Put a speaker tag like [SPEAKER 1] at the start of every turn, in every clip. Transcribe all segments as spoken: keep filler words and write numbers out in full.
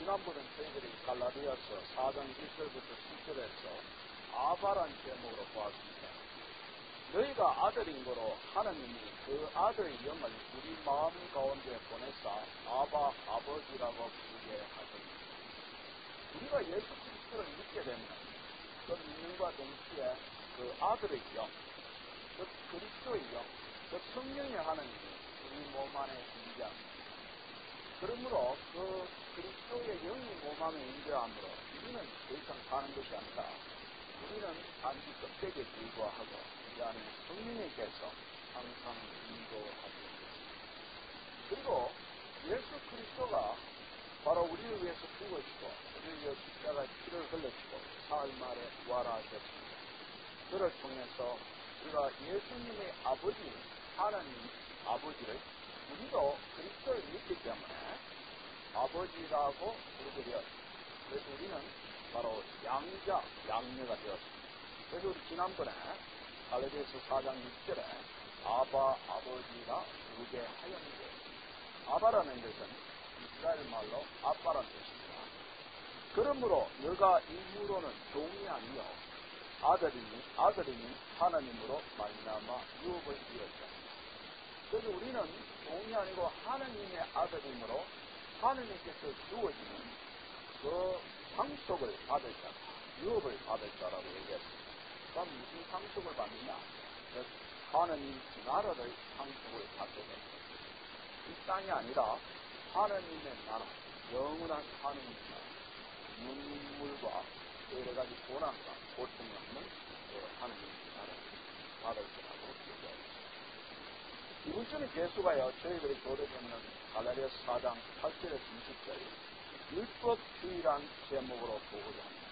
[SPEAKER 1] 지난번에 저희들이 갈라디아서 사 장 일 절부터 칠 절에서 아바란 제목으로 보았습니다. 너희가 아들인 거로 하나님이 그 아들의 영을 우리 마음 가운데 보내사 아바 아버지라고 부르게 하십니다. 우리가 예수 그리스도를 믿게 되면 그 믿는과 동시에 그 아들의 영, 그 그리스도의 영, 그 성령의 하나님이 우리 몸 안에 임재합니다. 그러므로 그 그리스도의 영이 몸 안에 임재함으로 우리는 더 이상 사는 것이 아니라 우리는 단지 껍데기에 불과하고 이 안에 성령님께서 항상 인도하고 있습니다. 그리고 예수 그리스도가 바로 우리를 위해서 죽으시고 우리를 위해서 십자가에 피를 흘리시고 사흘 만에 부활하셨습니다. 그를 통해서 우리가 예수님의 아버지 하나님 아버지를 우리도 그리스도를 믿기 때문에 아버지라고 부르게 되었습니다. 그래서 우리는 바로 양자, 양녀가 되었습니다. 그래서 우리 지난번에 갈라디아서 사 장 육 절에 아바, 아버지가 부르게 하였는데, 아바라는 것은 이스라엘 말로 아빠란 뜻입니다. 그러므로 너가 이후로는 종이 아니요 아들이니 아들이니 하나님으로 말미암아 유업을 이었다. 그래서 우리는 종이 아니고 하나님의 아들이므로 하나님께서 주어지는 그 상속을 받을 자, 유업을 받을 자라고 얘기했습니다. 그럼 무슨 상속을 받느냐? 즉 하나님 나라를 상속을 받게 됩니다. 이 땅이 아니라 하나님의 나라, 영원한 하나님의 나라, 눈물과 여러 가지 고난과 고통이 없는 그 하나님의 나라를 받을 거라고 얘기합니다. 이번 주는 예수가요, 저희들이 교대되는 갈라디아서 사 장 팔 절에서 이십 절, 율법주의란 제목으로 보고자 합니다.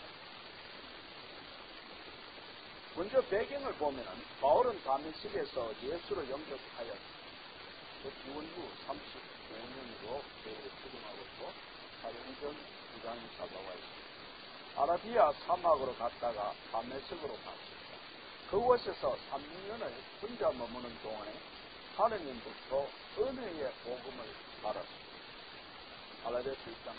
[SPEAKER 1] 먼저 배경을 보면은 바울은 다메섹에서 예수를 영접하였습니다. 그 구원 후 삼십오 년으로 저희를 추정하고 있고 사도행전 구 장이 잡아와 있습니다. 아라비아 사막으로 갔다가 다메섹으로 갔습니다. 그곳에서 삼 년을 혼자 머무는 동안에 하느님부터 은혜의 복음을 받았습니다. 갈라디아서 일 장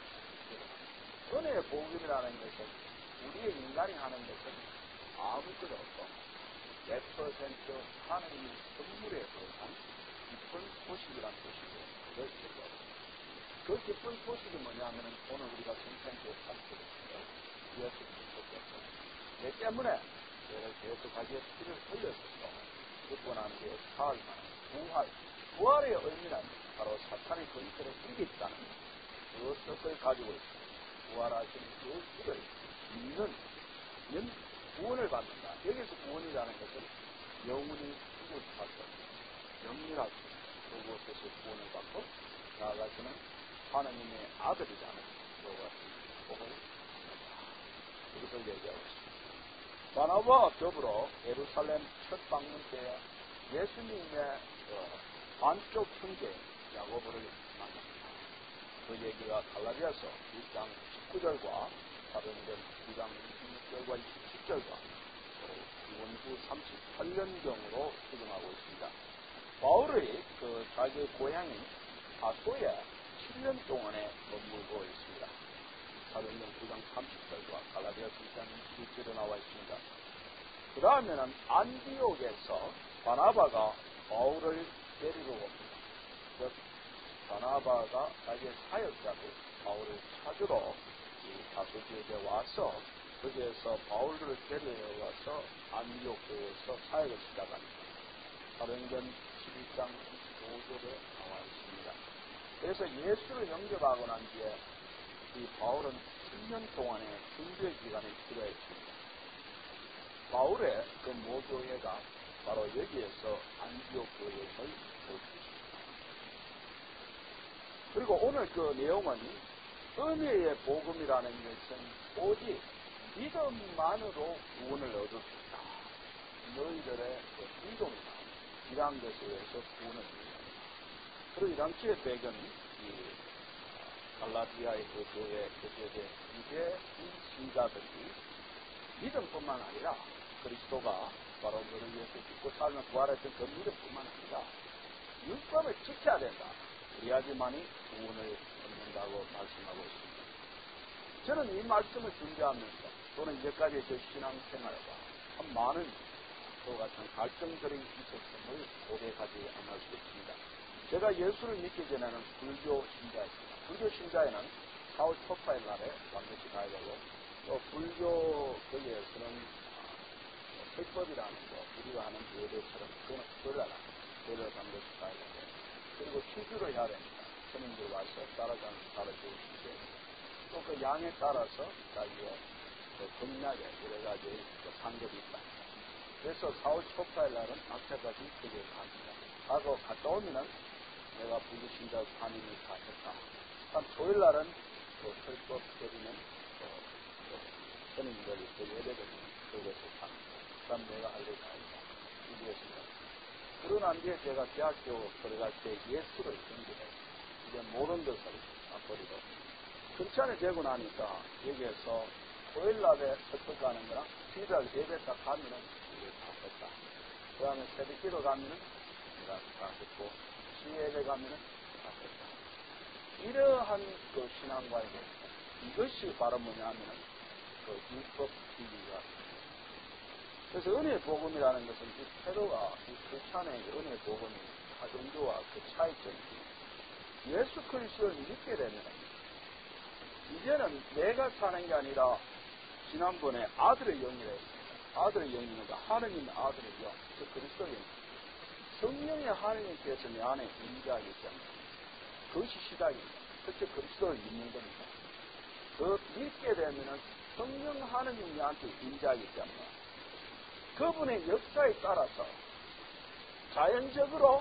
[SPEAKER 1] 은혜의 복음이라는 것은 우리의 인간이 하는 것은 아무것도 없고 백 퍼센트 하느님의 선물에 불과한 기쁜 소식이란 뜻이고 그걸 얘기합니다. 그 기쁜 소식이 뭐냐면은 오늘 우리가 성탄주에 살펴봤어요. 예수 그리스도께서 내 때문에 저를 계속하게 피를 흘렸었고 듣고 난 뒤에 사흘 만에 부활, 부활의 의미는 바로 사탄의 권세를 이겼다는 그 뜻을 가지고 있습니다. 부활하신 그 길을 믿는 는 구원을 받는다. 여기서 구원이라는 것은 영원히 죽을 수밖에 없습니다. 영리할 수 있습니다. 그곳에서 구원을 받고 나아가서는 하나님의 아들이라는 그와 복을 그것을 얘기하고 있습니다. 바나바와 더불어 예루살렘 첫 방문 때에 예수님의 어, 안쪽 형제 야고보를 만납니다. 그 얘기가 갈라디아서 일 장 십구 절과 사도행전 구 장 이십육 절과 이십칠 절과 구원 후 삼십팔 년경으로 추정하고 있습니다. 바울의 그 자기 고향인 다소에 칠 년 동안에 머물고 있습니다. 사도행전 구 장 삼십 절과 갈라디아서 일 장 이십육 절에 나와 있습니다. 그 다음에는 안디옥에서 바나바가 바울을 데리고 옵니다. 즉 바나바가 자기의 사역자를 바울을 찾으러 이 다소 지역에 와서 거기에서 바울을 데려와서 안디옥 교회에서 사역을 시작합니다. 사도행전 십일 장 이십오 절에 나와 있습니다. 그래서 예수를 영접하고 난 뒤에 이 바울은 십 년 동안의 준비 기간이 필요했습니다. 바울의 그 모교회가 바로 여기에서 안디옥 교회를 볼 수 있습니다. 그리고 오늘 그 내용은 은혜의 복음이라는 것은 오직 믿음만으로 구원을 얻을 수 있다. 너희들의 그 믿음이다. 이러한 것에 의해서 구원을 얻습니다. 그리고 이 당시의 배경이 이 갈라디아의 그 교회, 그 지역의 이제 이 신자들이 믿음뿐만 아니라 그리스도가 바로 너를 위해서 죽고 살며 부활했던 그 믿음뿐만 아니라 율법을 지켜야 된다. 그래야지만이 구원을 얻는다고 말씀하고 있습니다. 저는 이 말씀을 준비하면서 또는 이제까지 제 신앙생활과 참 많은 그와 같은 갈등들이 있었음을 고백하지 않을 수 있습니다. 제가 예수를 믿기 전에는 불교 신자였습니다. 불교 신자에는 사월 초파일 날에 반드시 가야 되고, 또 불교 거기에서는 설법이라는 거, 우리가 하는 예배처럼 그거는 특별하다. 예배를 반드시 가야 되고, 그리고 취주를 해야 됩니다. 스님들 와서 따라가는 따라주시고, 또 그 양에 따라서 자기의 그 겁나게 여러 가지 그 상급이 있다. 그래서 사월 초파일 날은 앞차까지 그게 갑니다. 하고 갔다 오면은 내가 불교 신자 반응이 다 했다. 한 토요일 날은 그 설법 드리는 그 스님들이 그 예배를 그것을 합니다. 그다음 내가 알게 나옵니다. 이것입니다. 그러고 난 뒤에 제가 대학교 들어갈 때 예수를 전공해서 이제 모든 것을 다 버리고 크리스찬이 되고 나니까 여기에서 토요일 날에 설법 가는 거랑 주일날 예배 딱 가면은 이게 다 했다. 그 다음에 새벽 기도 가면은 내가 다 했고 수예배 가면은 다 했다. 이러한 그 신앙과의 이것이 바로 뭐냐면은 그 율법 비리가. 그래서 은혜의 복음이라는 것은 이 태도가 이 크리스찬의 은혜의 복음이 가정교와 그 차이점이 예수 그리스도를 믿게 되면 이제는 내가 사는 게 아니라 지난번에 아들의 영이라 했습니다. 아들의 영이니까 하느님 아들의 영, 그 그리스도의 영. 성령의 하느님께서 내 안에 임재하기 때문에 그것이 시작입니다. 그렇게 그리스도를 믿는 겁니다. 그 믿게 되면 성령 하느님 내한테 임재하기 때문에 그분의 역사에 따라서 자연적으로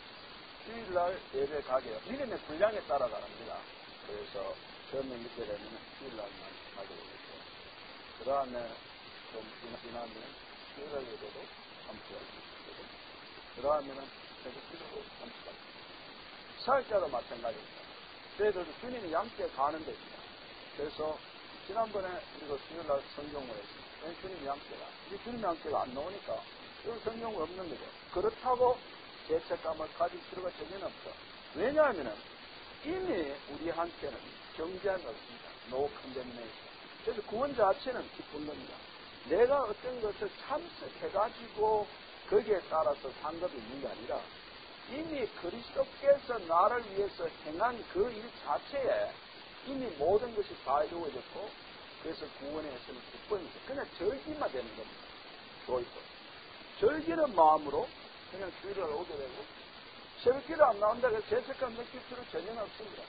[SPEAKER 1] 주일날 예배 가게 믿음의 분량에 따라 다릅니다. 그래서 처음에 믿게 되면 주일날만 가게 되겠죠. 그 다음에 좀 지나면 주일날 예배도 함께 할 수 있거든요. 그 다음에는 새벽 기도도 함께 할 수 있습니다. 사역자도 마찬가지입니다. 저희들도 주님이 함께 가는 데입니다. 그래서 지난번에 우리가 주일날 성경을 했습니다. 왜 주님이 함께가? 이 주님이 함께가 안 나오니까 여기 성경은 없는 거죠. 그렇다고 죄책감을 가질 필요가 전혀 없죠. 왜냐하면 이미 우리한테는 정죄함이 없습니다. No condemnation. 그래서 구원 자체는 기쁜 겁니다. 내가 어떤 것을 참석해가지고 거기에 따라서 상급이 있는 게 아니라 이미 그리스도께서 나를 위해서 행한 그 일 자체에 이미 모든 것이 다 이루어졌고 그래서 구원에서는 기쁨이죠. 그냥 절기만 되는 겁니다. 조이고 절기는 마음으로 그냥 주일을 오게 되고 새벽기도 안 나온다고 해서 죄책감 느낄 필요 전혀 없습니다.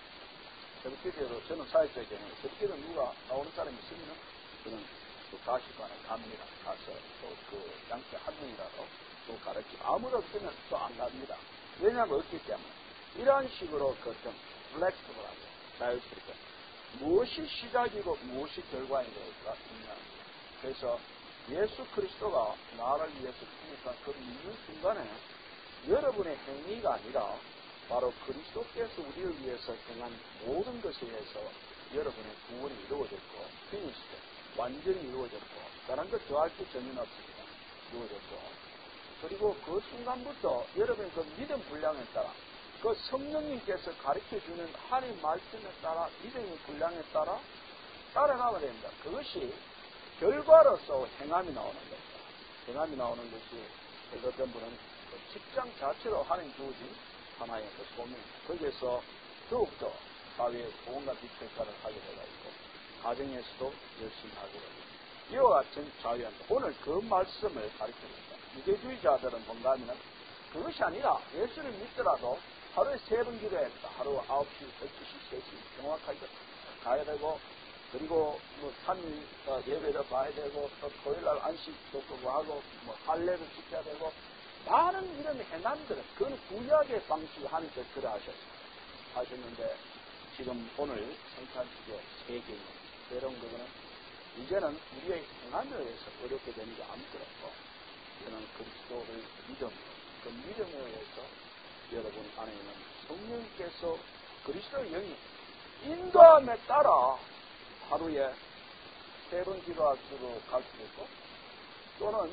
[SPEAKER 1] 새벽기도로 저는 사회적에는 새벽기도 누가 나오는 사람이 있으면 저는 그 가시관에 갑니다. 가서 또 그 양떼 한 명이라도 또 가르치고 아무도 없으면 또 안 갑니다. 왜냐하면 없기 때문에 이러한 식으로 그 좀 플렉스블하게 자유스럽게 무엇이 시작이고 무엇이 결과인 것일까 있냐. 그래서 예수 그리스도가 나를 위해서 죽으니까 그 있는 순간에 여러분의 행위가 아니라 바로 그리스도께서 우리를 위해서 행한 모든 것에 의해서 여러분의 구원이 이루어졌고 피니시죠. 완전히 이루어졌고 다른 것 더할 게 전혀 없습니다. 이루어졌고 그리고 그 순간부터 여러분의 그 믿음 분량에 따라 그 성령님께서 가르쳐주는 하나님 말씀에 따라 믿음의 분량에 따라 따라가면 됩니다. 그것이 결과로서 행함이 나오는 겁니다. 행함이 나오는 것이 어떤 분은 그 직장 자체로 하나님 주어진 하나의 그 소명입니다. 거기에서 더욱더 사회에 온갖 빛깔을 하게 되어있고 가정에서도 열심히 하게 되고 이와 같은 자유합니다. 오늘 그 말씀을 가르쳐줍니다. 유대주의자들은 뭔가 하면 그것이 아니라 예수를 믿더라도 하루에 세 번 기도했다. 하루 아홉 시, 열두 시, 세 시 정확하게 가야 되고 그리고 뭐 삼 일 어, 예배도 가야 되고 또 토요일날 안식도 하고 뭐 할례도 지켜야 되고 많은 이런 행함들은 그건 구약의 방식으로 하니까 그래 하셨습니다. 하셨는데 지금 오늘 성찬주제 세 개인 새로운 거는 이제는 우리의 행함에 의해서 어렵게 되는 게 아무것도 없고 이제는 그리스도를 믿음 그 믿음에 의해서 여러분 안에는 성령께서 그리스도의 영이 인도함에 따라 하루에 세 번 기도할 수도 갈 수도 있고 또는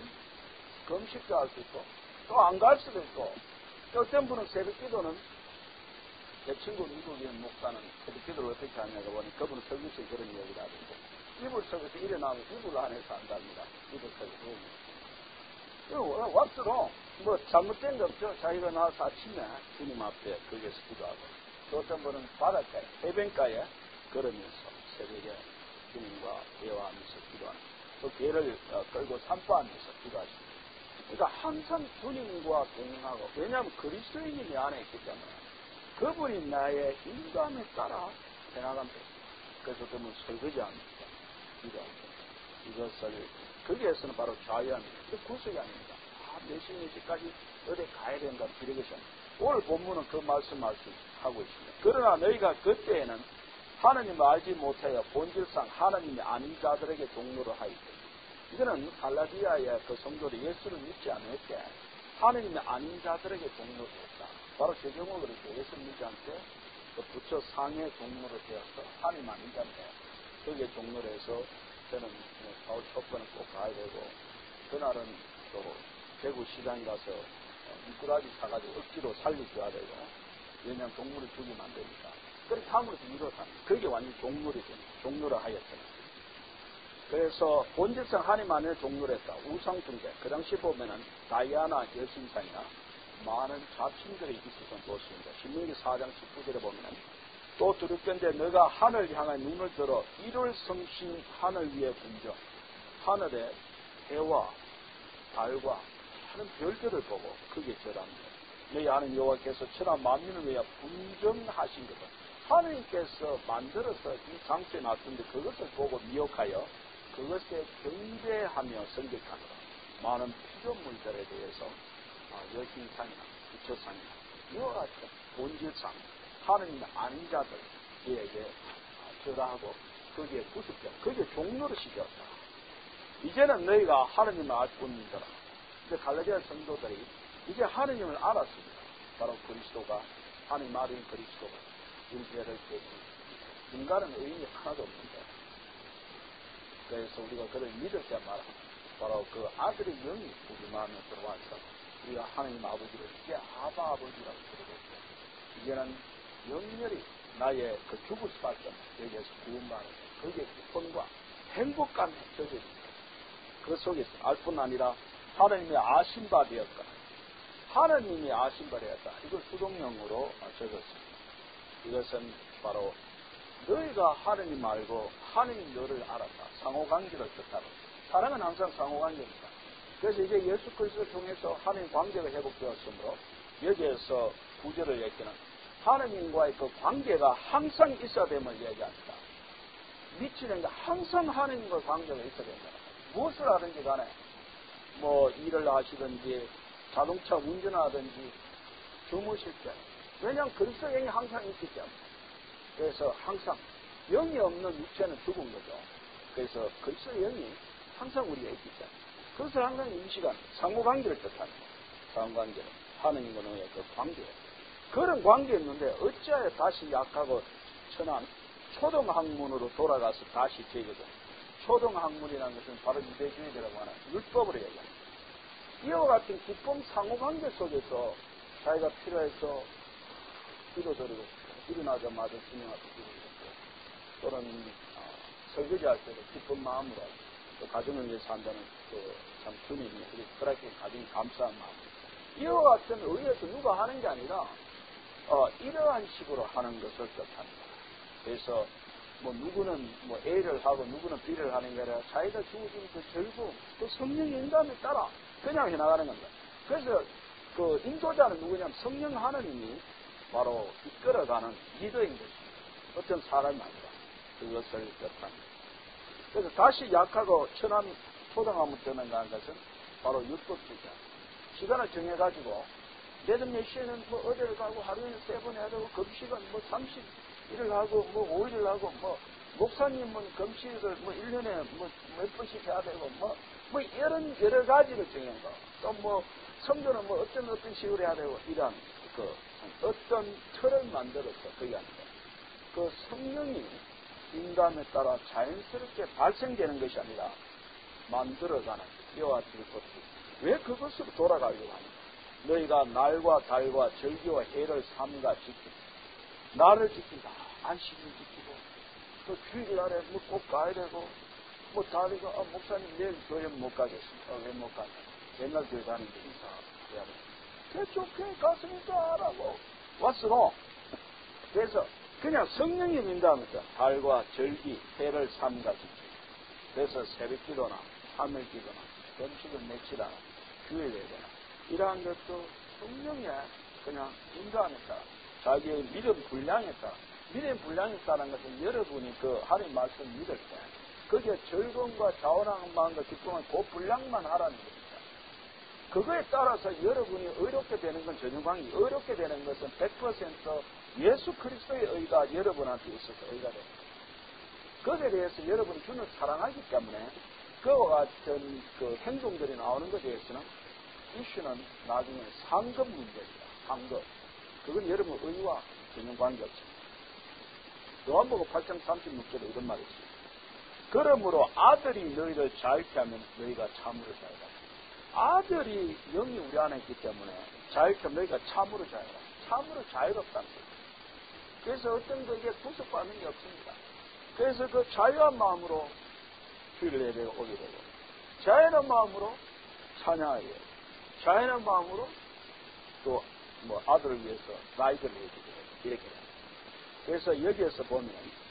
[SPEAKER 1] 금식도 할 수 있고 또 안 갈 수도 있고 어떤 분은 새벽 기도는 제 친구 미국인 목사는 기도를 어떻게 하냐고 보니 그분은 설교서에 그런 이야기를 하던데 이불 속에서 일어나면 이불 안에서 한답니다. 이불 속에서. 왁스로 뭐 잘못된 거 없죠. 자기가 나와서 아침에 주님 앞에 거기에서 기도하고 또 어떤 분은 바닷가에 해변가에 걸으면서 새벽에 주님과 대화하면서 기도하는 또 개를 끌고 산보하면서 기도하십니다. 그러니까 항상 주님과 동행하고 왜냐하면 그리스도인이 내 안에 있기 때문에 그분이 나의 인감에 따라 해나가면 됩니다. 그래서 그러면 설거지합니다. 기도합니다. 이것을 거기에서는 바로 자유합니다. 그 구속이 아닙니다. 아, 몇시 몇시까지 어디 가야 된다 이런 것이 아닙니다. 오늘 본문은 그 말씀 말씀하고 있습니다. 그러나 너희가 그때에는 하나님을 알지 못하여 본질상 하나님이 아닌 자들에게 종로를 하이되 이거는 갈라디아의 그 성도들이 예수를 믿지 않을 때 하나님이 아닌 자들에게 종로를 했다. 바로 제 경우 그렇게 예수를 믿지 않을 때 그 부처 상해 종로를 되어서 하나님 아닌 자인데 거기에 종로를 해서 저는 사월 첫 번은 꼭 가야 되고 그날은 또 대구 시장에 가서 미꾸라지 사가지고 억지로 살려줘야 되고 왜냐하면 동물을 죽이면 안 되니까 그렇게 함으로써 이루어서 그게 완전히 종물이 됩니다. 종로를 하였습니다. 그래서 본질상 하나님 안에 종로를 했다. 우상숭배. 그 당시 보면은 다이아나 여신상이나 많은 자신들이 있었던 곳입니다. 신명기 사 장 십구 절에 보면은 또 두렵건대 너가 하늘 향해 눈을 들어 이를 성신 하늘 위에 군저 하늘에 해와 달과 많은 별들을 보고 거기에 절합니다. 너희 아는 여호와께서 천하 만민을 위하여 분정하신 것을 하나님께서 만들어서 이 장소에 놨는데 그것을 보고 미혹하여 그것에 경배하며 성격하노라. 많은 피조물들에 대해서 여신상이나 부처상이나 이와 같은 본질상 하나님의 아닌 자들에게 절하고 거기에 구속되어 거기에 종로를 시켰다. 이제는 너희가 하나님을 알 뿐이더라. 이제 갈라디아 성도들이 이제 하나님을 알았습니다. 바로 그리스도가 하나님 아들인 그리스도가 우리 죄를 깨주는 인간은 의인이 하나도 없는데 그래서 우리가 그를 믿을 때마다 바로 그 아들의 영이 우리 마음에 들어와서 우리가 하나님 아버지를 이제 아바 아버지라고 부르겠죠. 이제는 영렬히 나의 그 죽을 수밖에 없는 여기에서 구원받는 거기에 기쁨과 행복감이 젖어집니다. 그 속에서 알 뿐 아니라 하나님의 아심바 되었다. 하나님이 아심바 되었다. 이걸 수동명으로 적었습니다. 이것은 바로 너희가 하나님 알고 하나님 너를 알았다. 상호관계를 뜻하고 사랑은 항상 상호관계입니다. 그래서 이제 예수 그리스도를 통해서 하나님 관계가 회복되었으므로 여기에서 구절을 얘기하는 하나님과의 그 관계가 항상 있어야 됨을 얘기합니다. 미치는 게 항상 하나님과 관계가 있어야 된다. 무엇을 하든지 간에 뭐 일을 하시든지 자동차 운전하든지 주무실 때 왜냐하면 그리스도 영이 항상 있기 때문에 그래서 항상 영이 없는 육체는 죽은 거죠. 그래서 그리스도 영이 항상 우리가 있기 때문에 그래서 항상 이 시간 상호관계를 뜻합니다. 상호관계는 하느님과 너의 그 관계 그런 관계가 있는데 어찌하여 다시 약하고 천한 초등학문으로 돌아가서 다시 되거든. 초등학문이라는 것은 바로 유대주의라고 하는 율법으로 얘기합니다. 이와 같은 기쁨 상호관계 속에서 자기가 필요해서 기도드리고 일어나자마자 주님 앞에 기도드리고 또는 어, 설거지할 때도 기쁜 마음으로 또 가정을 위해서 한다는 그 참 주님이 우리 그렇게 가진 감사한 마음 이와 같은 의에서 누가 하는 게 아니라 어, 이러한 식으로 하는 것을 뜻합니다. 그래서 뭐 누구는 뭐 A를 하고 누구는 B를 하는 게 아니라 자기가 주어진 그 즐거움 그 성령 인감에 따라 그냥 해나가는 겁니다. 그래서 그 인도자는 누구냐면 성령 하나님이 바로 이끌어가는 리더인 것입니다. 어떤 사람이 아니라 그것을 뜻합니다. 그래서 다시 약하고 천한 초등학문 되는다는 것은 바로 율법주의자. 시간을 정해가지고 내든 몇 시에는 뭐 어디를 가고 하루에는 세 번 해야 되고 금식은 뭐 삼십 일을 하고 뭐 오 일을 하고 뭐 목사님은 금식을 뭐 일 년에 뭐 몇 번씩 해야 되고 뭐 뭐 이런 여러 가지를 정한 거. 또 뭐 성전은 뭐 어떤 어떤 식으로 해야 되고 이런 그 어떤 틀을 만들어서 그게 아니라 그 성령이 인감에 따라 자연스럽게 발생되는 것이 아니라 만들어가는 이와 같은 것들. 왜 그것으로 돌아가려고 하는가? 너희가 날과 달과 절기와 해를 삼가 지키고 나를 지킨다. 안식을 지키고, 또 주일날에 뭐 꼭 가야 되고, 뭐 다리가, 아, 목사님 내일 교회 못 가겠습니다. 어, 왜 못 가냐? 옛날 교회 다니는데 인사해야 돼. 그래, 좋게 갔으니까 하라고. 왔어. 그래서 그냥 성령이 민다면서 달과 절기, 해를 삼가지. 그래서 새벽 기도나, 하늘 기도나, 금식을 며칠 하나, 주일 예배나, 이러한 것도 성령에 그냥 인도하에 따라, 자기의 믿음 분량에 따라, 믿음 분량에 따른 것은 여러분이 그 하나님 말씀 믿을 때, 그게 즐거움과 자원하는 마음과 기쁨은 그 분량만 하라는 겁니다. 그거에 따라서 여러분이 의롭게 되는 건 전혀 관계, 의롭게 되는 것은 백 퍼센트 예수 그리스도의 의가 여러분한테 있어서 의가 됩니다. 거기에 대해서 여러분이 주는 사랑하기 때문에 그와 같은 그 행동들이 나오는 것에 대해서는 이슈는 나중에 상급 문제입니다. 상급. 그건 여러분 의와 전혀 관계없습니다. 요한복음 팔 장 삼십육 절에 이런 말이 있습니다. 그러므로 아들이 너희를 자유케 하면 너희가 참으로 자유다. 아들이 영이 우리 안에 있기 때문에 자유케 하면 너희가 참으로 자유다. 참으로 자유롭다는 거예요. 그래서 어떤 것에 구속받는 게 없습니다. 그래서 그 자유한 마음으로 주일 예배에 오게 되고, 자유한 마음으로 찬양하게 되고, 자유한 마음으로 또 뭐 아들을 위해서 나이들을 위해서 이렇게 됩니다. 그래서 여기에서 보면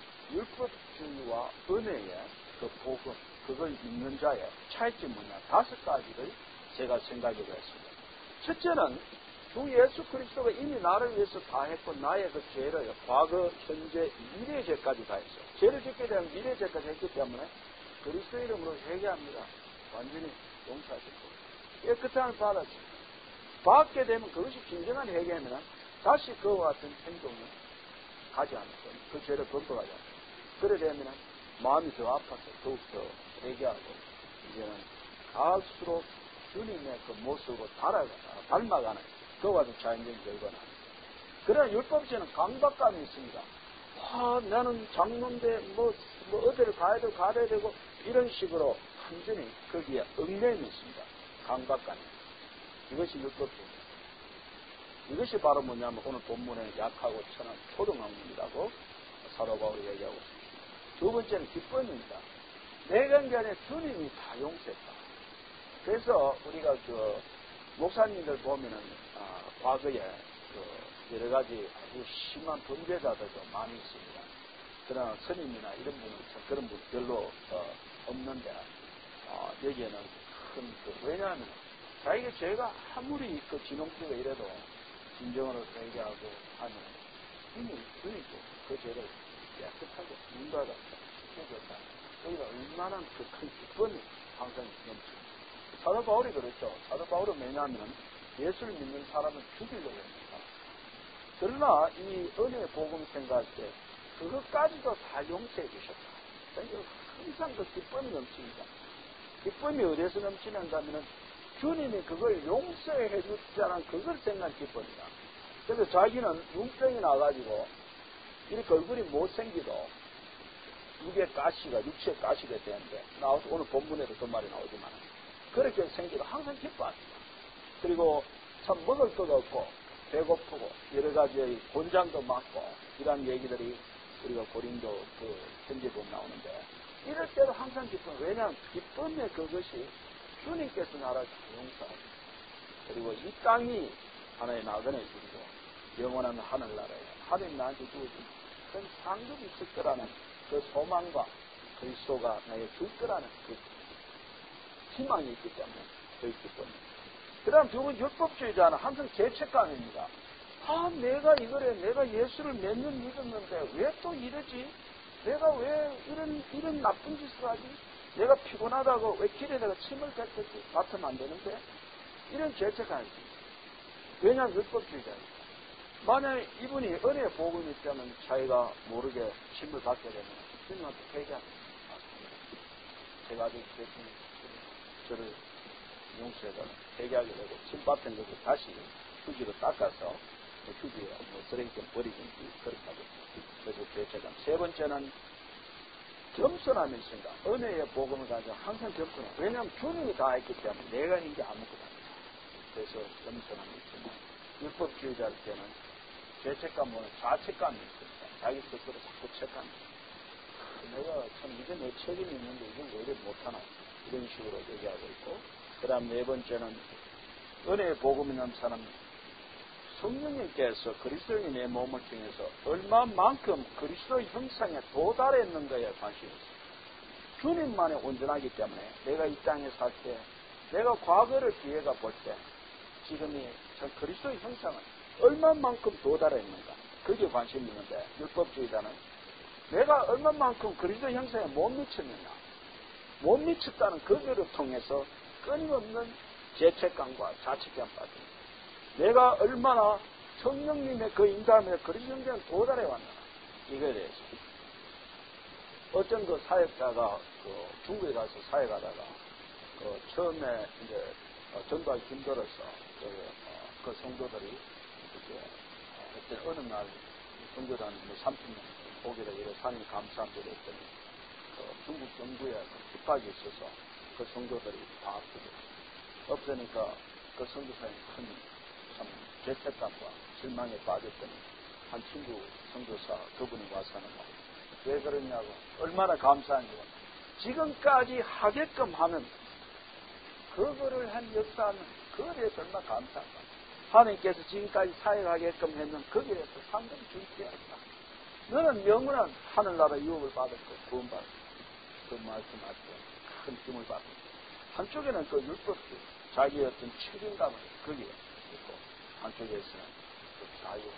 [SPEAKER 1] 율법주의와 은혜의 그 복음, 그걸 믿는 자의 차이점이 뭐냐, 다섯 가지를 제가 생각해 보았습니다. 첫째는 주 예수 그리스도가 이미 나를 위해서 다 했고, 나의 그 죄를 과거, 현재, 미래 죄까지 다 했어요. 죄를 짓게 되면 미래 죄까지 했기 때문에 그리스도 이름으로 회개합니다. 완전히 용서하셨고, 깨끗함을 받았습니다. 받게 되면 그것이 진정한 회개면 다시 그와 같은 행동을 하지 않고 그 죄를 범벅하지 않고, 그래 되면 마음이 더 아파서 더욱더 회개하고, 이제는 갈수록 주님의 그 모습으로 달아가, 닮아가는 그와 같은 자연적인 결과는. 그러나 율법주의는 강박감이 있습니다. 아, 나는 장로인데 뭐, 뭐 어디를 가야 되고 가야 되고 이런 식으로 완전히 거기에 얽매임이 있습니다. 강박감이. 이것이 율법주의입니다. 이것이 바로 뭐냐면 오늘 본문에 약하고 천한 초등학문이라고 사도 바울이 얘기하고 있습니다. 두 번째는 기쁨입니다. 내 관계 안에 주님이 다 용서했다. 그래서 우리가 그 목사님들 보면은 아, 과거에 그 여러 가지 아주 심한 범죄자들도 많이 있습니다. 그러나 스님이나 이런 분은 그런 분 별로 어, 없는데 어, 여기에는 큰 그, 왜냐하면 자기가 죄가 아무리 그 진홍수가 이래도 진정으로 회개하고 하면 이미 주님도 그 죄를 깨끗하게 인도하다 해줬다. 여기가 얼마나 그 큰 기쁨이 항상 넘칩니다. 사도 바울이 그랬죠. 사도 바울은 왜냐하면 예수를 믿는 사람은 죽이려고 합니다. 그러나 이 은혜의 복음 생각할 때 그것까지도 다 용서해 주셨다. 그러니까 항상 그 기쁨이 넘칩니다. 기쁨이 어디에서 넘치는가 하면 주님이 그걸 용서해 주자는 그걸 생각한 기쁨이다. 그래서 자기는 눈병이 나가지고 이렇게 얼굴이 못생기도 입에 가시가, 육체에 가시가 되는데, 나와서 오늘 본문에도 그 말이 나오지만, 그렇게 생기도 항상 기뻐합니다. 그리고 참 먹을 것도 없고, 배고프고, 여러 가지의 곤장도 많고, 이런 얘기들이 우리가 고린도 그 편지에 보면 나오는데, 이럴 때도 항상 기쁨. 왜냐하면 기쁨의 그것이 주님께서 나를 용서하고, 그리고 이 땅이 하나의 나그네 길이고, 영원한 하늘나라에 하나님 나한테 주어진 큰 상급이 있을 거라는 그 소망과 그리스도가 나에게 줄 거라는 그 희망이 있기 때문에 더 있기 때문에. 그 다음 두 번 율법주의자는 항상 죄책감입니다. 아, 내가 이거래. 내가 예수를 몇 년 믿었는데 왜 또 이러지? 내가 왜 이런, 이런 나쁜 짓을 하지? 내가 피곤하다고 왜 길에 내가 침을 뱉었지? 맡으면 안 되는데? 이런 죄책감이 있습니다. 왜냐하면 율법주의자입니다. 만약 이분이 은혜의 복음이 있다면 자기가 모르게 침을 받게 되면 주님한테 회개합니다. 제가 아직 대충 저를 용서해달라 회개하게 되고 침 받은 것을 다시 휴지로 닦아서 그 휴지에 뭐 쓰레기통 버리든지 그렇게 하겠습니다. 그래서 죄책감. 세 번째는 겸손함이 있습니다. 은혜의 복음을 가지고 항상 겸손함. 왜냐하면 주님이 다 했기 때문에 내가 있는 게 아무것도 아닙니다. 그래서 겸손함이 있습니다. 율법주의자일 때는 죄책감은 자책감이 있습니다. 자기 스스로 자꾸 책감이 내가 참 이게 내 책임이 있는데 이걸 왜 이렇게 못하나 이런 식으로 얘기하고 있고 그 다음 네 번째는 은혜의 복음 있는 사람 성령님께서 그리스도인이 내 몸을 통해서 얼마만큼 그리스도의 형상에 도달했는가에 관심이 있어요. 주님만이 온전하기 때문에 내가 이 땅에 살 때 내가 과거를 기회가 볼 때 지금이 저 그리스도의 형상을 얼마만큼 도달했는가 그게 관심이 있는데 율법주의자는 내가 얼마만큼 그리스도 형상에 못 미쳤느냐 못 미쳤다는 그거를 통해서 끊임없는 죄책감과 자책감 빠집니다. 내가 얼마나 성령님의 그 인도함에 그리스도 형상에 도달해 왔느냐 이거에 대해서 어떤 그 사역자가 그 중국에 가서 사역하다가 그 처음에 이제 전도하기 힘들어서 그, 어, 그 성도들이 이제 어떤 어느 날 성도단 뭐 삼십 명 오기를 이래 하나님 감사합니다 했더니 그 중국 정부에 그 핍박이 있어서 그 성도들이 다 없어졌어요. 없으니까 그 성도사님 큰 참 죄책감과 실망에 빠졌더니 한 친구 성도사 그분이 와서 하는 말. 왜 그러냐고 얼마나 감사한지 지금까지 하게끔 하는 그거를 한 역사는 그거에 대해서 얼마나 감사한가. 하나님께서 지금까지 사역하게끔 했는 거기에 대해서 상당히 존귀하다. 너는 영원한 하늘나라 유업을 받을 것, 구원받을 그 말씀할 때 큰 힘을 받고 한쪽에는 그 율법주 자기의 어떤 책임감을 거기에 있고 한쪽에서는 그 자유함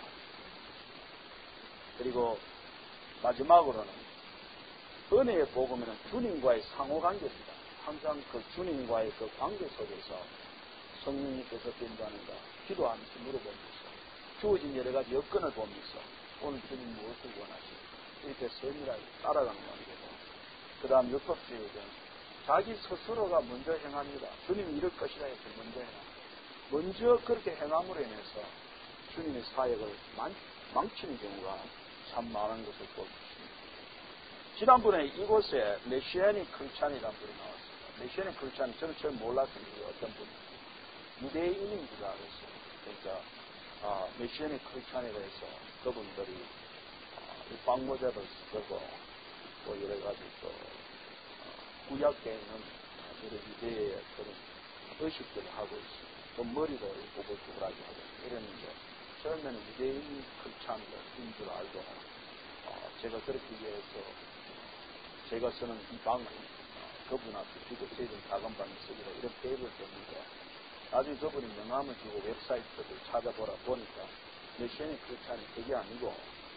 [SPEAKER 1] 그리고 마지막으로는 은혜의 복음에는 주님과의 상호관계입니다. 항상 그 주님과의 그 관계 속에서 성령님께서 된다는가 기도하면서 물어보면서 주어진 여러 가지 여건을 보면서 오늘 주님 무엇을 원하시는가 이렇게 세밀하게 따라가는 관계고 그 다음 율법주의는 자기 스스로가 먼저 행합니다. 주님이 이럴 것이라 해서 먼저 행합니다. 먼저 그렇게 행함으로 인해서 주님의 사역을 망, 망치는 경우가 참 많은 것을 볼 수 있습니다. 지난번에 이곳에 메시아닉 크리스찬이라는 분이 나왔습니다. 메시아닉 크리스찬 저는 처음 몰랐는데 어떤 분이 유대인인 줄 알았어요. 그러니까 아, 메시아닉 크리스찬에 대해서 그분들이 아, 이 방모자를 쓰고 또 여러 가지 또 어, 구약에 있는 여러 유대의 그런 의식들을 하고 있습니다. 또 머리도 꼬불꼬불하게 하고 이랬는데 처음에는 유대인 크리스찬인 줄 알고 어, 제가 그렇게 이해해서 제가 쓰는 이 방을 어, 그분한테 주고 저희들 작은 방에 쓰기로 이런 페이를 썼는데 나중에 그분이 명함을 주고 웹사이트를 찾아보라 보니까 메시아닉 크리스찬이 그게 아니고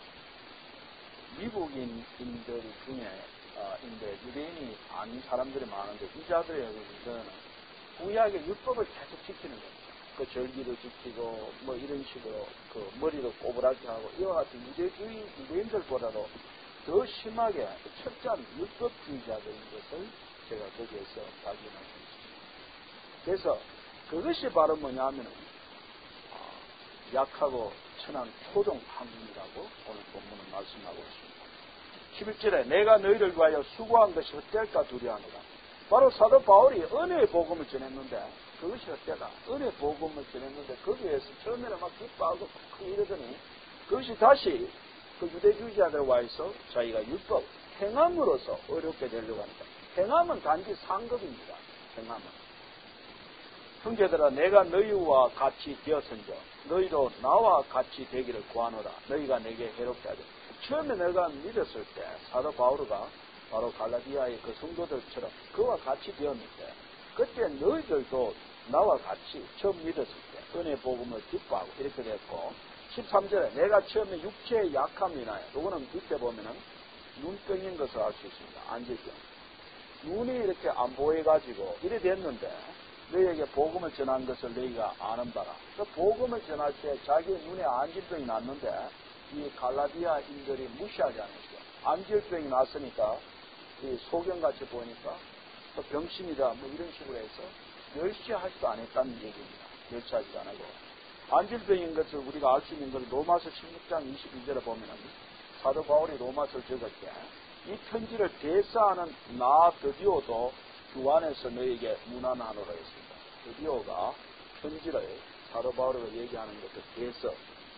[SPEAKER 1] 미국인들 중에 어, 인데 유대인이 아닌 사람들이 많은데 이 자들의 의견은 구약의 율법을 계속 지키는 겁니다. 그 절기도 지키고 뭐 이런 식으로 그 머리도 꼬부라게 하고 이와 같은 유대주의 유대인들보다도 더 심하게 철저한 율법주의자들인 것을 제가 거기에서 발견하고 있습니다. 그래서 그것이 바로 뭐냐면 어, 약하고 천한 초종 한국이라고 오늘 본문은 말씀하고 있습니다. 십일 절에 내가 너희를 위하여 수고한 것이 헛될까 두려워하노라. 바로 사도 바울이 은혜의 복음을 전했는데 그것이 헛되다. 은혜의 복음을 전했는데 거기에서 처음에는 막 기뻐하고 막 이러더니 그것이 다시 그 유대주의자들과에서 자기가 율법 행함으로써 어렵게 되려고 합니다. 행함은 단지 상급입니다. 행함은. 형제들아 내가 너희와 같이 되었은즉 너희도 나와 같이 되기를 구하노라. 너희가 내게 해롭게 하지. 처음에 내가 믿었을 때 사도 바울가 바로 갈라디아의 그 성도들처럼 그와 같이 되었는데 그때 너희들도 나와 같이 처음 믿었을 때 은혜 복음을 기뻐하고 이렇게 됐고 십삼 절에 내가 처음에 육체의 약함이나요. 이거는 밑에 보면은 눈병인 것을 알 수 있습니다. 안질병. 눈이 이렇게 안 보여가지고 이래 됐는데 너희에게 복음을 전한 것을 너희가 아는 바라. 그 복음을 전할 때 자기 눈에 안질병이 났는데 이 갈라디아인들이 무시하지 않았어요. 안질병이 났으니까 이 소경같이 보니까 또 병신이다 뭐 이런 식으로 해서 멸시하지도 않았다는 얘기입니다. 멸시하지도 않고 안질병인 것을 우리가 알 수 있는 것을 로마서 십육 장 이십일 절에 보면은 사도 바울이 로마서를 적을 때 이 편지를 대사하는 나 드디오도 주 안에서 너에게 무난하노라 했습니다. 드디오가 편지를 사도 바울을 얘기하는 것을 대서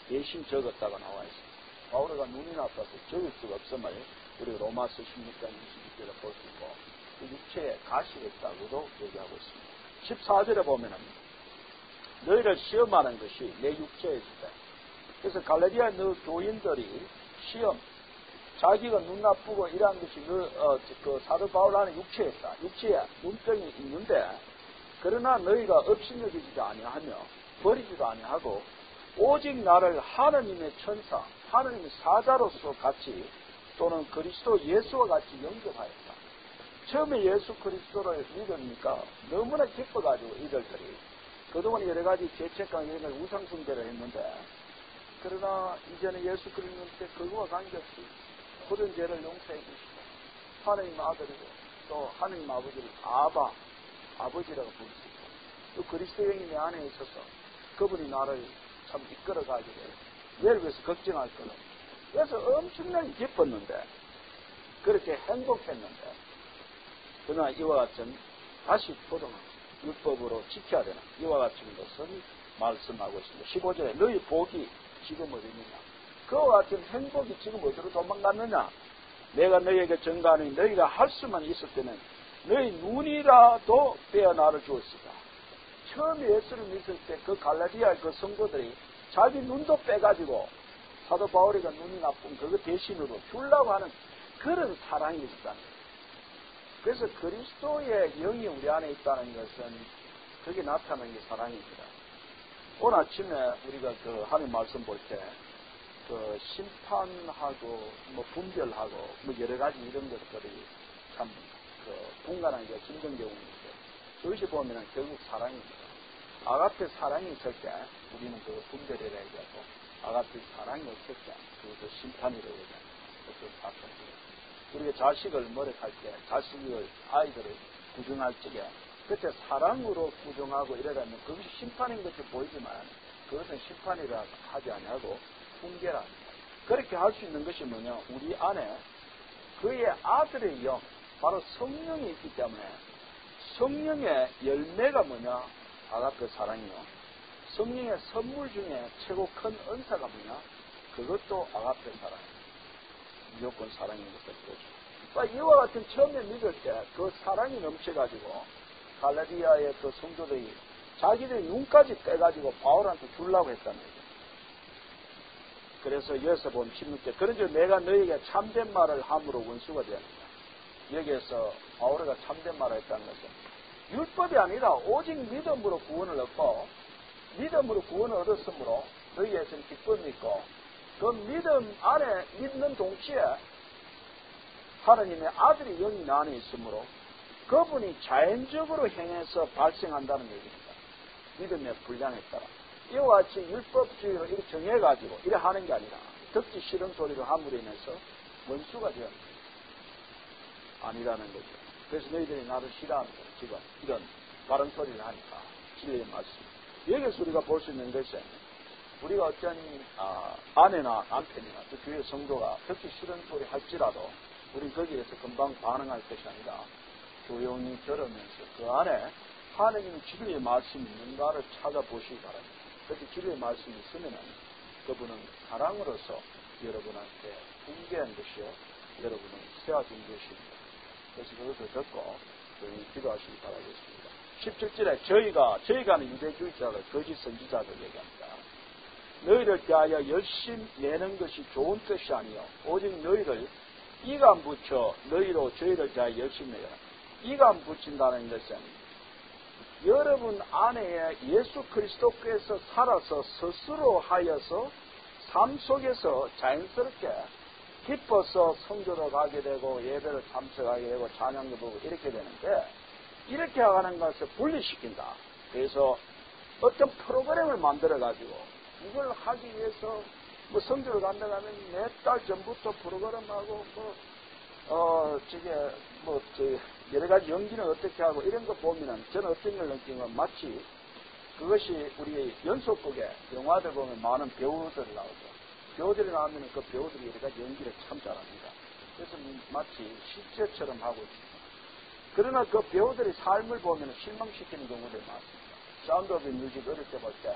[SPEAKER 1] 대신 적었다고 나와 있습니다. 바울이가 눈이 나빠서 적을 수가 없음을 우리 로마서 십육 장 이십육 절에 볼 수 있고 그 육체에 가시겠다고도 얘기하고 있습니다. 십사 절에 보면은 너희를 시험하는 것이 내 육체에 있다. 그래서 갈라디아 너 교인들이 시험, 자기가 눈 나쁘고 이러한 것이 너, 어, 그 사도 바울 안에 육체에 있다. 육체에 눈병이 있는데 그러나 너희가 업신여기지 아니하며 버리지도 아니하고 오직 나를 하느님의 천사, 하느님의 사자로서 같이 또는 그리스도 예수와 같이 영접하였다. 처음에 예수 그리스도를 믿으니까 너무나 기뻐가지고 이들들이 그동안 여러 가지 죄책과 이런 걸 우상숭배를 했는데 그러나 이제는 예수 그리스도께 그거와 관계없이 모든 죄를 용서해 주시고 하느님 아들이고 또 하느님 아버지를 아바, 아버지라고 부를 수 있고 또 그리스도 영이 내 안에 있어서 그분이 나를 참 이끌어가기를 얘를 위해서 걱정할 거라. 그래서 엄청나게 기뻤는데 그렇게 행복했는데 그러나 이와 같은 다시 포동하고 율법으로 지켜야 되는 이와 같은 것은 말씀하고 있습니다. 십오 절에 너희 복이 지금 어디느냐 그와 같은 행복이 지금 어디로 도망갔느냐 내가 너희에게 증거하니 너희가 할 수만 있을 때는 너희 눈이라도 빼어 나를 주었으다. 처음에 예수를 믿을 때 그 갈라디아 그 성도들이 자기 눈도 빼가지고 사도 바울이가 눈이 나쁜 그거 대신으로 주려고 하는 그런 사랑이 있다는 거예요. 그래서 그리스도의 영이 우리 안에 있다는 것은 그게 나타나는 게 사랑입니다. 오늘 아침에 우리가 그 하나님 말씀 볼 때 그 심판하고 뭐 분별하고 뭐 여러 가지 이런 것들이 참 그 분간하는 게 힘든 경우인데 그것이 보면은 결국 사랑입니다. 아가페 사랑이 있을 때 우리는 그 분별이라 얘기하고 아가페 사랑이 없을 때 그것도 심판이라고 얘기하는 그런 사건이에요. 우리가 자식을 머릿할 때 자식을 아이들을 구정할 적에 그때 사랑으로 구정하고 이러려면 그것이 심판인 것이 보이지만 그것은 심판이라 하지 아니하고 훈계라. 그렇게 할 수 있는 것이 뭐냐 우리 안에 그의 아들의 영 바로 성령이 있기 때문에 성령의 열매가 뭐냐 아가페 사랑이요. 성령의 선물 중에 최고 큰 은사가 뭐냐 그것도 아가페 사랑이에요. 무조건 사랑인 것을 보죠. 이와 같은 처음에 믿을 때 그 사랑이 넘쳐가지고 갈라디아의 그 성도들이 자기들 눈까지 빼가지고 바울한테 주려고 했다는 거죠. 그래서 여기서 보면 십육 절 그런즉 내가 너희에게 참된 말을 함으로 원수가 되었느냐. 여기에서 바울이가 참된 말을 했다는 것은 율법이 아니라 오직 믿음으로 구원을 얻고 믿음으로 구원을 얻었으므로 너희에서는 기쁨이 있고 그 믿음 안에 믿는 동시에 하나님의 아들의 영이 나 안에 있으므로 그분이 자연적으로 행해서 발생한다는 얘기입니다. 믿음의 분량에 따라. 이와 같이 율법주의로 이렇게 정해가지고 이래 하는 게 아니라 듣기 싫은 소리를 함으로 인해서 원수가 되었습니다. 아니라는 거죠. 그래서 너희들이 나를 싫어하는 거예요. 지금 이런 바른 소리를 하니까 진리의 말씀. 여기서 우리가 볼 수 있는 것은 우리가 어떤 아, 아내나 남편이나 또 교회 성도가 듣기 싫은 소리 할지라도 우리 거기에서 금방 반응할 것이 아니라 조용히 들으면서 그 안에 하나님의 진리의 말씀이 있는가를 찾아보시기 바랍니다. 그렇게 진리의 말씀이 있으면 그분은 사랑으로서 여러분한테 훈계한 것이요 여러분은 세워진 것입니다. 그래서 그것을 듣고 조용히 기도하시기 바라겠습니다. 십칠 절에 저희가 저희가는 유대주의자들 거짓 선지자들 얘기합니다. 너희를 대하여 열심 내는 것이 좋은 뜻이 아니요 오직 너희를 이감 붙여 너희로 저희를 대하여 열심 내라. 이감 붙인다는 것은 여러분 안에 예수 그리스도께서 살아서 스스로 하여서 삶 속에서 자연스럽게 기뻐서 성교로 가게 되고 예배를 참석하게 되고 찬양도 보고 이렇게 되는데 이렇게 하는 것을 분리시킨다. 그래서 어떤 프로그램을 만들어가지고 이걸 하기 위해서 뭐 성교를 간다 하면 몇 달 전부터 프로그램하고 뭐 어, 저게, 뭐, 저, 여러 가지 연기는 어떻게 하고, 이런 거 보면은, 저는 어떤 걸 느낀 건 마치, 그것이 우리 연속극에, 영화들 보면 많은 배우들 나오죠. 배우들이 나오면 그 배우들이 여러 가지 연기를 참 잘합니다. 그래서 마치 실제처럼 하고 있습니다. 그러나 그 배우들의 삶을 보면 실망시키는 경우들이 많습니다. 사운드 오브 뮤직 어릴 때 볼 때,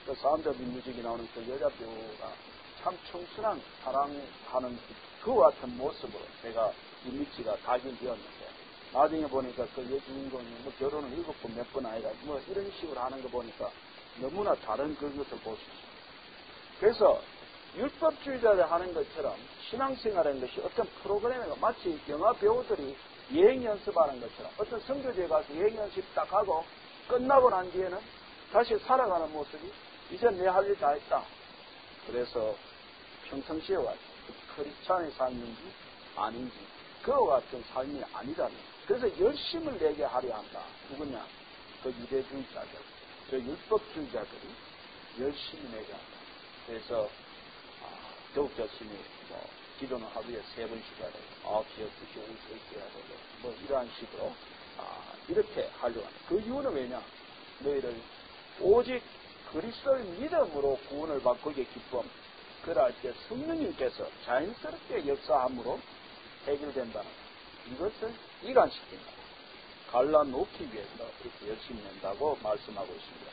[SPEAKER 1] 그 사람자 민무직이 나오는 그 여자 배우가 참 청순한 사랑하는 그와 같은 모습으로 제가 이미지가 각인되었는데, 나중에 보니까 그 여주인공이 뭐 결혼을 일곱 번 몇 번 아니라 뭐 이런 식으로 하는 거 보니까 너무나 다른 그것을 볼 수 있습니다. 그래서 율법주의자들 하는 것처럼 신앙생활하는 것이 어떤 프로그램이고, 마치 영화 배우들이 예행 연습하는 것처럼 어떤 선교지에 가서 예행 연습 딱 하고 끝나고 난 뒤에는 다시 살아가는 모습이 이제 내 할 일 다 했다. 그래서 평상시에 와서 크리스찬의 삶인지 아닌지 그와 같은 삶이 아니다면, 그래서 열심을 내게 하려 한다. 누구냐? 그 유대주의자들, 그 율법주의자들이 열심히 내게 한다. 그래서 아, 더욱 열심히 뭐 기도는 하루에 세 번씩 해야 되고 아홉 시에 두 시에 오후 세 시에 해야 되고 뭐 이러한 식으로 아, 이렇게 하려고 한다. 그 이유는 왜냐? 너희를 오직 그리스도의 믿음으로 구원을 받고 게 기쁨, 그럴 때 성령님께서 자연스럽게 역사함으로 해결된다는 이것을 이간시킨다. 갈라놓기 위해서 이렇게 열심히 낸다고 말씀하고 있습니다.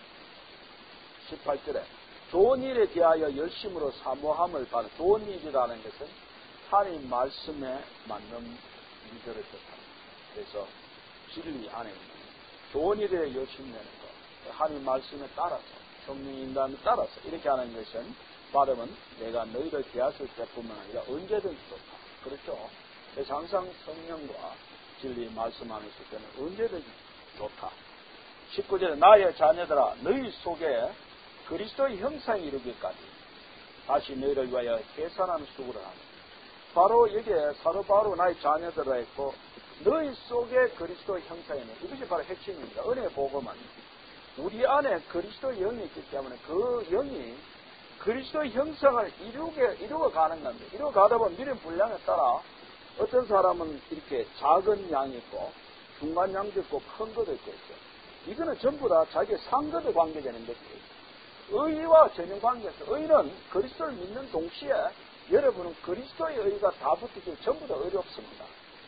[SPEAKER 1] 십팔 절에 좋은 일에 대하여 열심으로 사모함을 받는, 좋은 일이라는 것은 하나님 말씀에 맞는 일들을 뜻합니다. 그래서 진리 안에 있는 좋은 일에 열심히 내는 것, 하나님 말씀에 따라서, 성령 인도함에 따라서 이렇게 하는 것은 말하면 내가 너희를 대하실 때뿐만 아니라 언제든지 좋다. 그렇죠? 그래서 항상 성령과 진리 말씀하는 때는 언제든지 좋다. 십구 절에 나의 자녀들아 너희 속에 그리스도의 형상이 이르기까지 다시 너희를 위하여 계산하는 수고를 하는, 바로 여기에 사도 바로 나의 자녀들아 했고 너희 속에 그리스도의 형상이 있는, 이것이 바로 핵심입니다. 은혜의 복음은 우리 안에 그리스도의 영이 있기 때문에 그 영이 그리스도의 형상을 이루게, 이루어가는 겁니다. 이루어가다 보면 믿음 분량에 따라 어떤 사람은 이렇게 작은 양이 있고 중간 양도 있고 큰 것도 있고 있어요. 이거는 전부 다 자기의 상급에 관계되는 것이에요. 의와 전혀 관계에서 의는 그리스도를 믿는 동시에 여러분은 그리스도의 의가 다 붙기 전부 다 의롭습니다.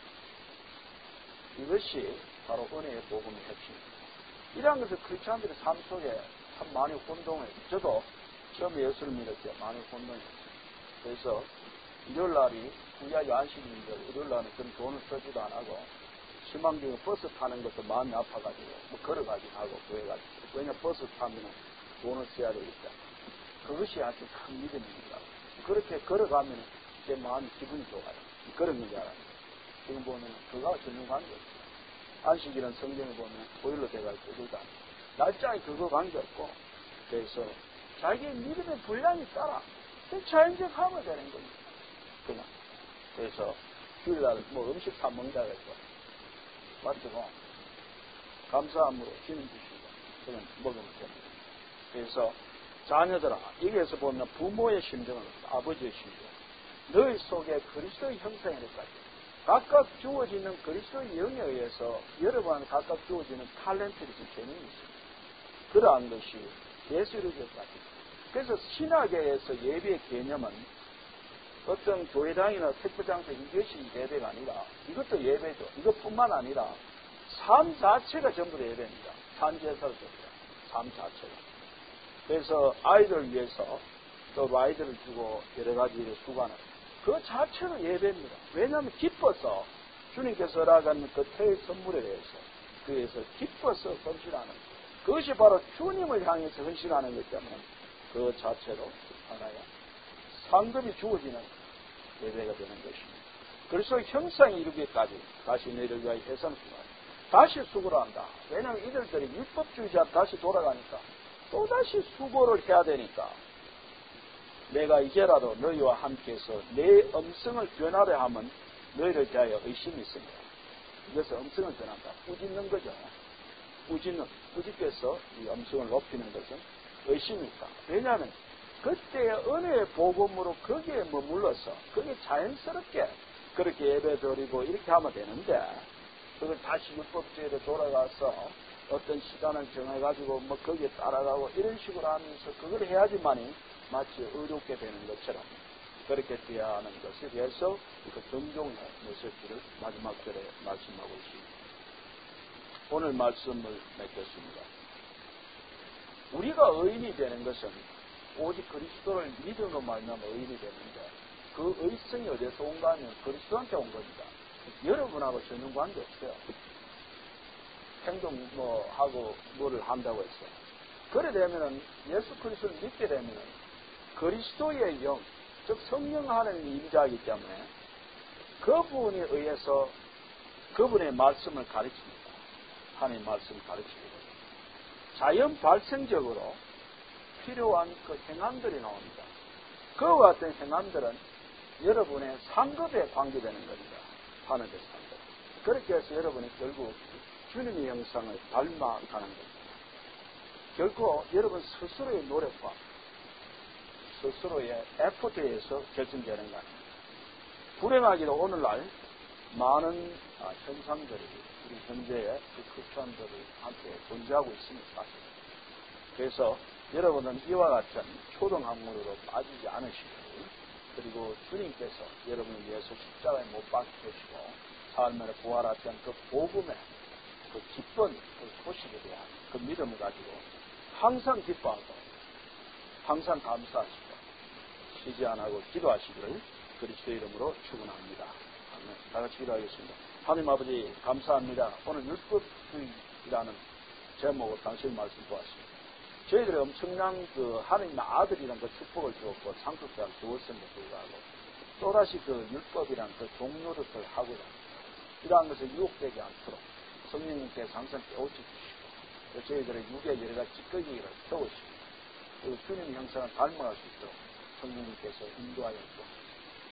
[SPEAKER 1] 이것이 바로 은혜의 복음의 핵심입니다. 이러한 것을 크리스찬들의 삶 속에 참 많이 혼동해요. 저도 처음에 예수를 믿을 때 많이 혼동했어요. 그래서 일요일날이 구야 야식인데 일요일날은 그런 돈을 쓰지도 안 하고 희망중에 버스 타는 것도 마음이 아파가지고 뭐 걸어가긴 하고 구해가지고, 왜냐 버스 타면 돈을 써야 되니까. 그것이 아주 큰 믿음입니다. 그렇게 걸어가면 내 마음이 기분이 좋아요. 그런 건 줄 알아요. 지금 보면 그거와 전혀 관계없어요. 안식일은 성경에 보면 보일러 돼가지고 그러다 날짜에 그거 관계없고, 그래서 자기의 믿음의 분량에 따라 자연적 하면 되는 겁니다. 그냥. 그래서 주일날 뭐 음식 사 먹는다 해서 맞죠? 감사함으로 기름 주시고 그냥 먹으면 됩니다. 그래서 자녀들아, 여기에서 보면 부모의 심정은 아버지의 심정, 너희 속에 그리스도의 형상이니까지 각각 주어지는 그리스도의 영에 의해서 여러분한테 각각 주어지는 탤런트들이 재능이 있습니다. 그러한 것이 예수를 기억하죠. 그래서 신학에서 예배의 개념은 어떤 교회당이나 택배장소 이것이 예배가 아니라 이것도 예배죠. 이것뿐만 아니라 삶 자체가 전부 다 예배입니다. 산제사를 줍니다. 삶 자체가. 그래서 아이들을 위해서 또 아이들을 주고 여러 가지 일을 수고하는 그 자체는 예배입니다. 왜냐하면 기뻐서 주님께서 허락한 그 태의 선물에 대해서 그래서 기뻐서 헌신하는 그것이 바로 주님을 향해서 헌신하는 것 때문에 그 자체로 하나의 상급이 주어지는 예배가 되는 것입니다. 그래서 형상이 이루기까지 다시 너희를 위하여 해서는 수고한다. 다시 수고를 한다. 왜냐하면 이들들이 율법주의자 다시 돌아가니까 또다시 수고를 해야 되니까 내가 이제라도 너희와 함께해서 내 음성을 변하려 하면 너희를 대하여 의심이 있습니다. 이것은 음성을 변한다. 꾸짖는 거죠. 꾸짖는, 꾸짖께서 이 음성을 높이는 것은 의심이 있다. 왜냐하면 그때의 은혜의 복음으로 거기에 머물러서 거기에 자연스럽게 그렇게 예배 드리고 이렇게 하면 되는데 그걸 다시 율법주의로 돌아가서 어떤 시간을 정해가지고 뭐 거기에 따라가고 이런 식으로 하면서 그걸 해야지만이 마치 의롭게 되는 것처럼 그렇게 되어야 하는 것에 대해서 그 정종의 메시지를 마지막 절에 말씀하고 있습니다. 오늘 말씀을 맺겠습니다. 우리가 의인이 되는 것은 오직 그리스도를 믿음으로 말미암아 의인이 되는데 그 의성이 어디서 온가 하면 그리스도한테 온 겁니다. 여러분하고 전혀 관계없어요. 행동 뭐 하고 뭐를 한다고 했어요. 그래 되면은 예수 그리스도를 믿게 되면은 그리스도의 영, 즉 성령 하나님의 임자이기 때문에 그분에 의해서 그분의 말씀을 가르칩니다. 하나님의 말씀을 가르치게 됩니다. 자연 발생적으로 필요한 그 행함들이 나옵니다. 그와 같은 행함들은 여러분의 상급에 관계되는 겁니다. 하늘의 상급. 그렇게 해서 여러분이 결국 주님의 형상을 닮아가는 겁니다. 결코 여러분 스스로의 노력과 스스로의 에포트에 의해서 결정되는 거 아닙니다. 불행하게도 오늘날 많은 현상들이 우리 현재의 그 크리스천들이 함께 존재하고 있습니다. 사실. 그래서 여러분은 이와 같은 초등학문으로 빠지지 않으시고 그리고 주님께서 여러분을 위해서 십자가에 못 박히시고 삶을 부활하신 그 복음의 그 기쁜 그 소식에 대한 그 믿음을 가지고 항상 기뻐하고 항상 감사하시고 쉬지 않고 기도하시기를 그리스도 이름으로 축원합니다. 아멘. 다 같이 기도하겠습니다. 하나님 아버지 감사합니다. 오늘 율법주의라는 제목으로 당신 말씀 보았습니다. 저희들이 엄청난 그 하나님의 아들이라는 그 축복을 주었고 상속자를 주었음에도 불구하고 또다시 그 율법이라는 그 종노릇을 하고자 합니다. 이러한 것을 유혹되지 않도록 성령님께서 항상 깨우쳐 주시고 저희들의 육의 여러 가지 찌꺼기를 태우시고 그리고 주님의 형상을 닮아갈 수 있도록 성령님께서 인도하여 주옵소서.